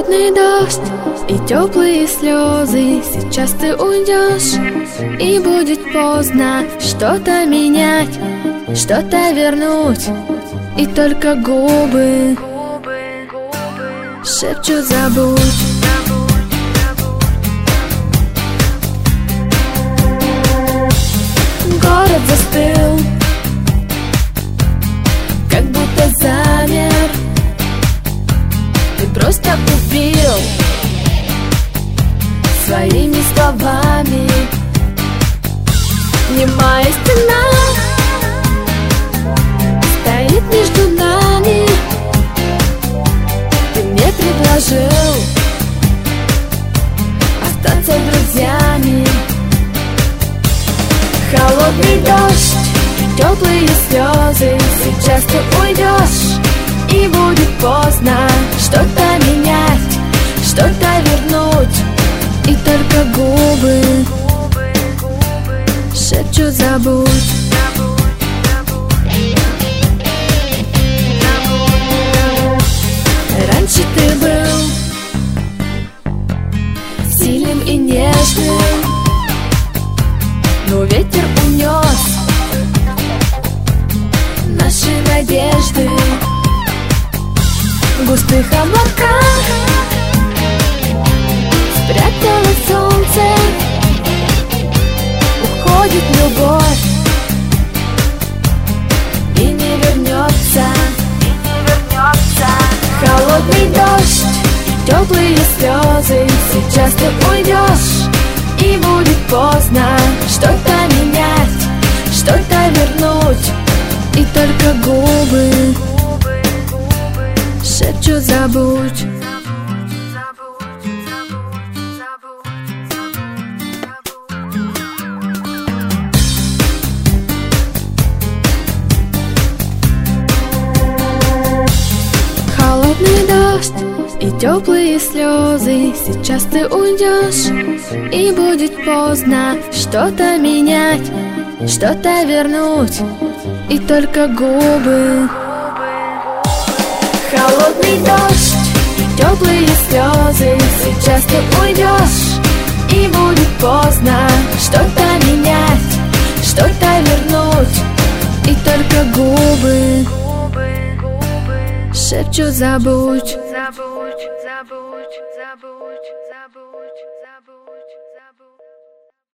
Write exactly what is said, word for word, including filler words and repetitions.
Холодный дождь и теплые слезы. Сейчас ты уйдешь, и будет поздно что-то менять, что-то вернуть. И только губы шепчут: забудь. Город застыл, как будто замер. Ты просто убил своими словами. Немая стена стоит между нами. Ты мне предложил остаться друзьями. Холодный дождь, теплые слезы. Сейчас ты уйдешь, и будет поздно что-то менять, что-то вернуть. И только губы шепчут: забудь. Раньше ты был сильным и нежным, но ветер унес наши надежды. В густых облаках спрятало солнце. Уходит любовь и не вернется. Холодный дождь, теплые слезы. Сейчас ты уйдешь, и будет поздно что-то менять, что-то вернуть. И только губы шепчут: забудь. Холодный дождь и теплые слезы. Сейчас ты уйдешь, и будет поздно что-то менять, что-то вернуть. И только губы. Холодный дождь, теплые слезы. Сейчас ты уйдешь, и будет поздно что-то менять, что-то вернуть. И только губы шепчут: забудь.